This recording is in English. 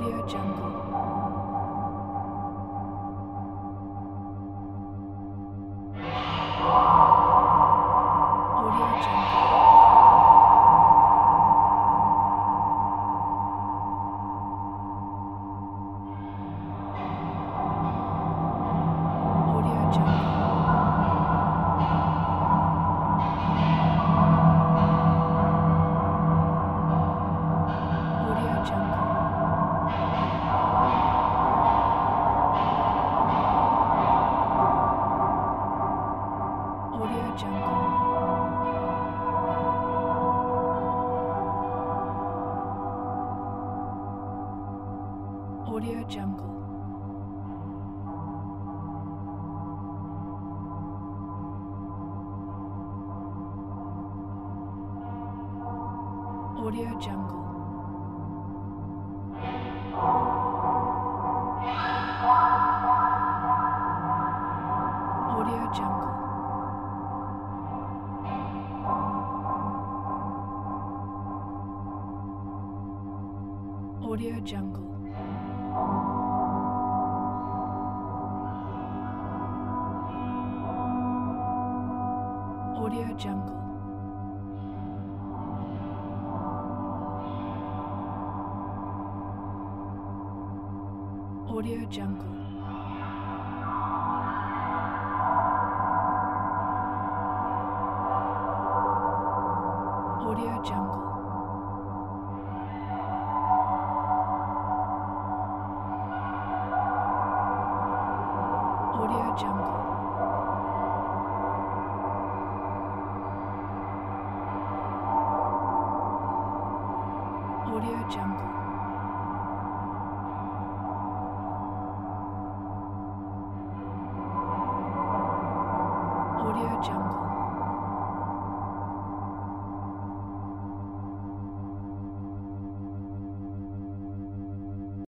Audio Jungle. Audio Jungle. Audio Jungle. Audio Jungle. Audio Jungle. Audio Jungle. Audio Jungle. Audio Jungle. Audio Jungle. Audio Jungle. Audio Jungle. Audio Jungle. Audio Jungle. Audio Jungle. Audio Jungle.